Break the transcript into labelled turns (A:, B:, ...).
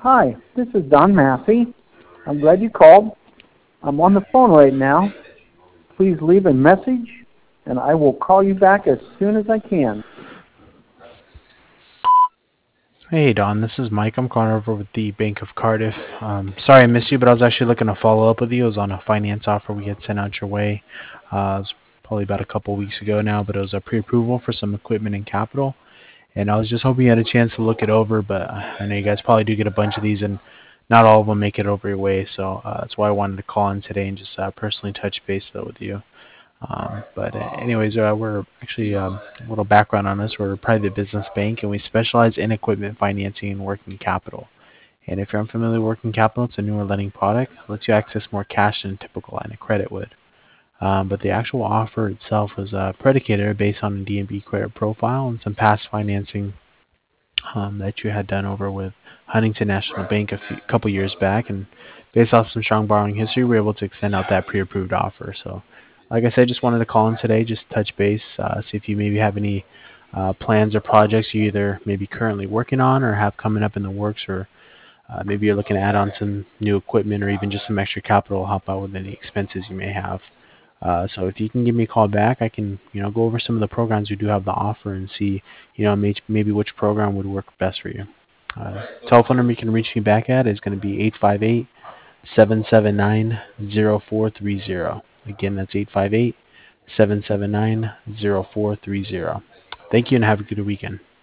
A: Hi, this is Don Massey. I'm glad you called. I'm on the phone right now. Please leave a message, and I will call you back as soon as I can.
B: Hey Don, this is Mike. I'm calling over with the Bank of Cardiff. Sorry I missed you, but I was actually looking to follow up with you. It was on a finance offer we had sent out your way. It was probably about a couple weeks ago now, but it was a pre-approval for some equipment and capital. And I was just hoping you had a chance to look it over, but I know you guys probably do get a bunch of these, and not all of them make it over your way. So that's why I wanted to call in today and just personally touch base though with you. Anyways, we're actually a little background on us. We're a private business bank, and we specialize in equipment financing and working capital. And if you're unfamiliar with working capital, it's a newer lending product. It lets you access more cash than a typical line of credit would. But the actual offer itself was predicated based on a D&B credit profile and some past financing that you had done over with Huntington National Bank couple years back, and based off some strong borrowing history, we were able to extend out that pre-approved offer. So, like I said, just wanted to call in today, just touch base, see if you maybe have any plans or projects you either maybe currently working on or have coming up in the works, or maybe you're looking to add on some new equipment or even just some extra capital to help out with any expenses you may have. So if you can give me a call back, I can go over some of the programs we do have to offer and see maybe which program would work best for you. Telephone number you can reach me back at is going to be 858-779-0430. Again, that's 858-779-0430. Thank you and have a good weekend.